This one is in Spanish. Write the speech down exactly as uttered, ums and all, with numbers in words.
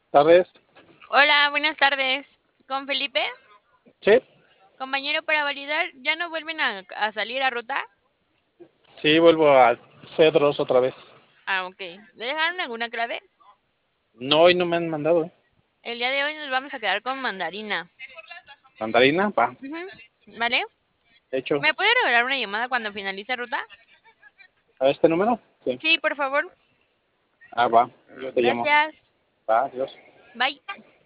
¿Sabes? Hola, buenas tardes. ¿Con Felipe? Sí, Compañero, para validar, ¿ya no vuelven a, a salir a ruta? sí, vuelvo a Cedros otra vez. Ah, ok. ¿Le dejaron alguna clave? No, hoy no me han mandado. ¿eh? El día de hoy nos vamos a quedar con mandarina. Mandarina, va, Ujú, ¿vale? hecho. ¿Me puede regalar una llamada cuando finalice ruta? ¿A este número? Sí. Sí, por favor. Ah, va, yo te llamo. Gracias. Va, adiós. Bye.